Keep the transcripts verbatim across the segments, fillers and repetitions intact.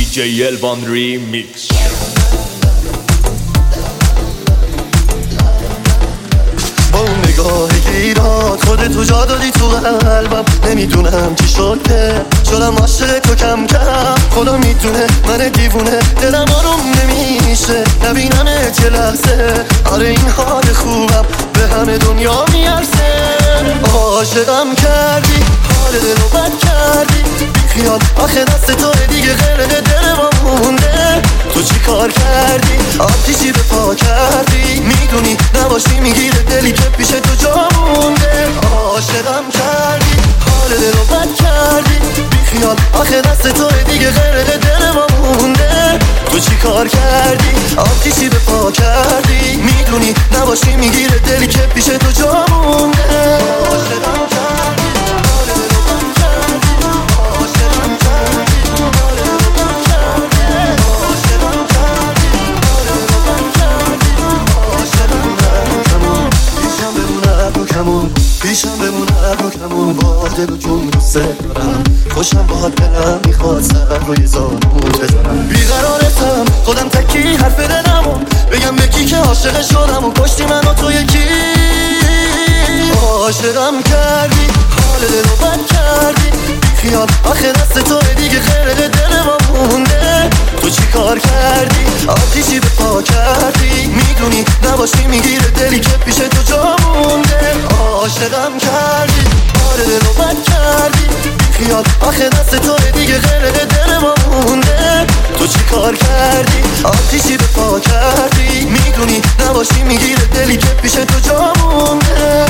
جی الوان ریمیکس. با اون نگاه گیرات خودتو جا دادی تو قلبم، نمیدونم چی شد که شدم عاشق تو کم کم. خدا میدونه من دیوونه، دلم آروم نمیشه نبینمت یه لحظه. آره این حال خوبم به همه دنیا میارسه. عاشقم کردی، حال دلو بد کردی، بیخیال آخه دست تو دیگه غرق دل ما مونده. تو چی کار کردی؟ آتیشی به پا کردی، میدونی نباشی میگیره دلی که پیش تو جا مونده. عاشقم کردی، حال دلو بد کردی، بیخیال آخه دست تو دیگه غرق دل ما مونده. تو چی کار کردی؟ آتیشی به پا کردی، میدونی نباشی میگیره دلی که پیش تو جا مونده. عاشقم کردی، حال دلو بد کردی، عاشقم کردی، حال دلو بد کردی، عاشقم کردی، حال دلو بد کردی، عاشقم کردی. پیشم بمونه تو کمون، پیشم بمونه تو کمون، با دل و جون دوست دارم. خوشم باهات دلم میخواد سر روی زانوت بذارم. بیقرارتم خودم تکی حرف دلمو بگم به کی که عاشق شدم و کشتی منو تو یکی. عاشقم کردی، حال دلو بد کردی، بیخیال آخه دست تو دیگه غرق دل ما مونده. تو چی کار کردی؟ آتیشی به پا کردی، میدونی نباشی میگیره دلی که پیش تو جا مونده. عاشقم کردی، حال دلو بد کردی، بیخیال آخه دست تو دیگه غرق دل ما مونده. تو چی کار کردی؟ آتیشی به پا کردی، میدونی نباشی میگیره دلی که پیش تو جا مونده.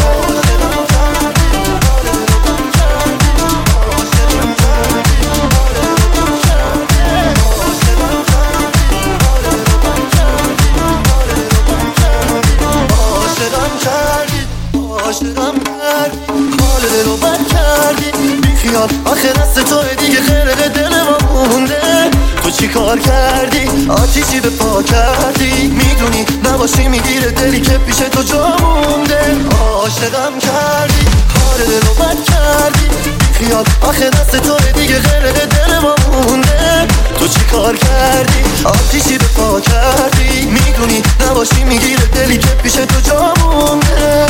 عاشقم کردی، حال دلو بد کردی، بیخیال آخه دست تو دیگه غرق دل ما مونده. تو چی کار کردی؟ آتیشی به پا کردی، میدونی نباشی میگیره دلی که پیش تو جا مونده. عاشقم کردی، حال دلو بد کردی، بیخیال آخه دست تو دیگه غرق دل ما مونده. تو چی کار کردی؟ آتیشی به پا کردی، میدونی نباشی میگیره دلی که پیش تو جا مونده.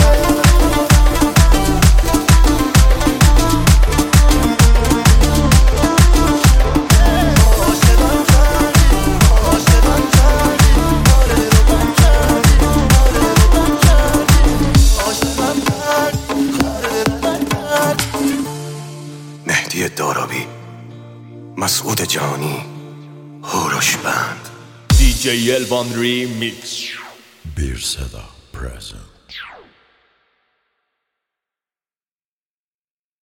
مهدی دارابی، مسعود جهانی، هوروش بند. دی جی الوان ریمیکس. Bir Seda present.